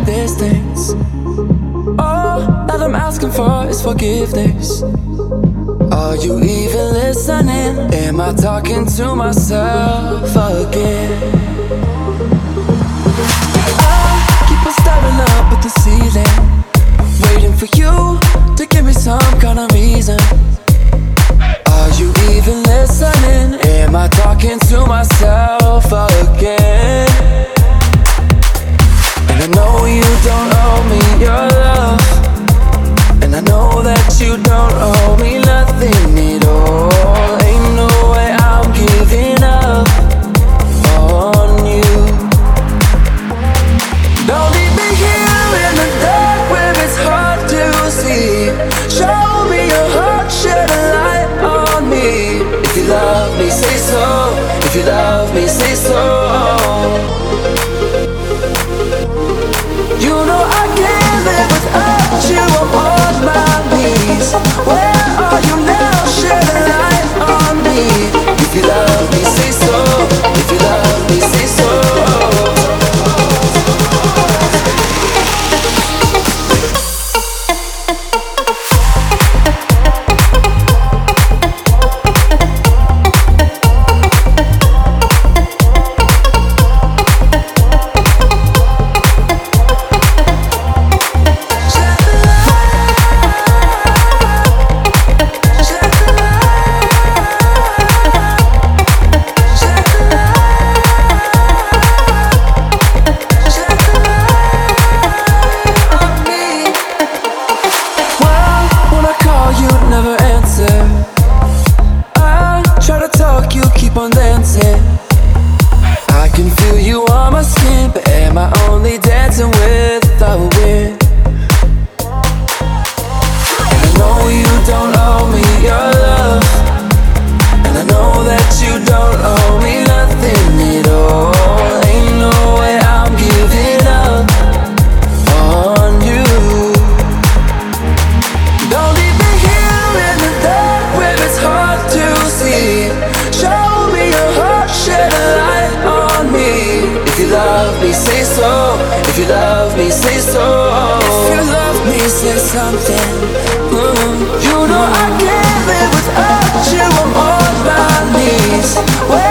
these things. All that I'm asking for is forgiveness. Are you even listening? Am I talking to myself again? I keep on staring up at the ceiling, waiting for you to give me some kind of reason. Are you even listening? Am I talking to myself again? And I know you don't owe me your love, and I know that you don't owe me nothing at all. Ain't no way I'm giving up on you. Don't leave me here in the dark where it's hard to see. Show me your heart, shed a light on me. If you love me, say so. If you love me, say so. You know I can't live without you. I'm on my knees. Where are you now? Shed a light on me. If you love me, say so. If you love me, say so. If you love me, say so. If you love me, say something. You know I can't live without you. I'm on my knees.